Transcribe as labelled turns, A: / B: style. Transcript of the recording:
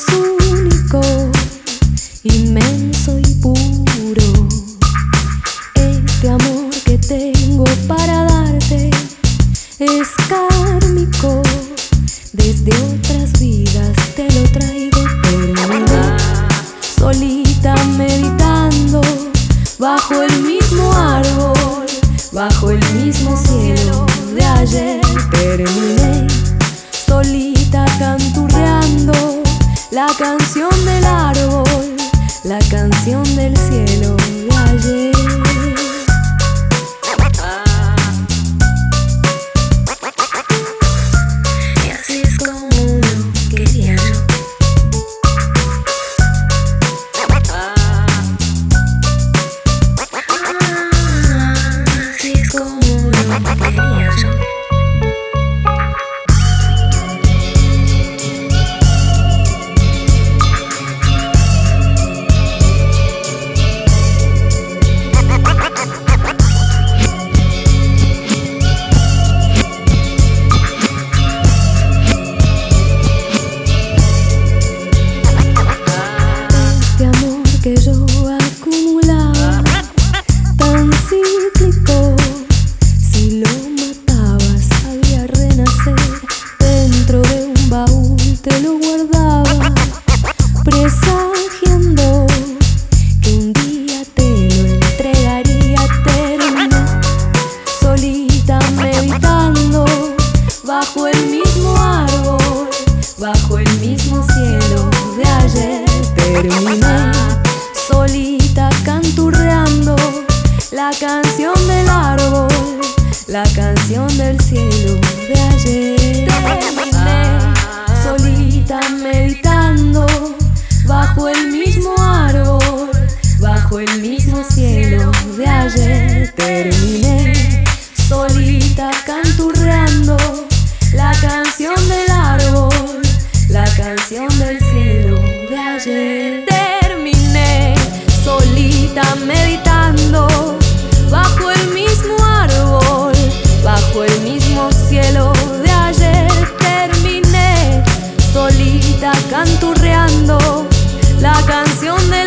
A: único, inmenso y puro. Este amor que tengo para darte es kármico. Desde otras vidas te lo traigo, pero solita meditando bajo el mismo árbol, bajo el mismo cielo de ayer. Terminé solita canturreando la canción del árbol, la canción del cielo de ayer. Y así es como lo quería yo. Así es como lo quería yo. Que yo acumulaba, tan cíclico, si lo matabas sabía renacer. Dentro de un baúl te lo guardaba, presagiando que un día te lo entregaría. Terminé solita meditando bajo el mismo árbol, bajo el mismo cielo de ayer. Terminé solita canturreando la canción del árbol, la canción del cielo de ayer. Terminé solita meditando bajo el mismo árbol, bajo el mismo cielo de ayer. Terminé solita canturreando la canción del árbol, la canción del cielo de ayer. Terminé solita meditando bajo el mismo árbol, bajo el mismo cielo de ayer. Terminé solita canturreando la canción del